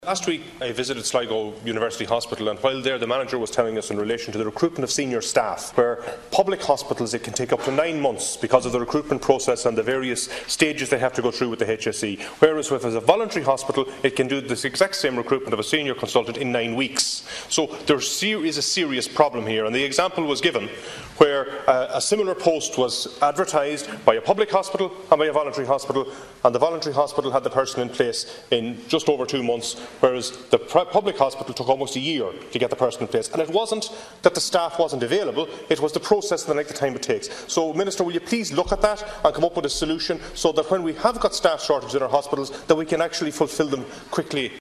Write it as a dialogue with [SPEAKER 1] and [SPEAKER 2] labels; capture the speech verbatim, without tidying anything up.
[SPEAKER 1] Last week I visited Sligo University Hospital, and while there the manager was telling us in relation to the recruitment of senior staff, where public hospitals it can take up to nine months because of the recruitment process and the various stages they have to go through with the H S E, whereas if it's a voluntary hospital it can do this exact same recruitment of a senior consultant in nine weeks. So there is a serious problem here, and the example was given where uh, a similar post was advertised by a public hospital and by a voluntary hospital, and the voluntary hospital had the person in place in just over two months, whereas the public hospital took almost a year to get the person in place. And it wasn't that the staff wasn't available, it was the process and the length of time it takes. So, Minister, will you please look at that and come up with a solution so that when we have got staff shortages in our hospitals, that we can actually fulfil them quickly?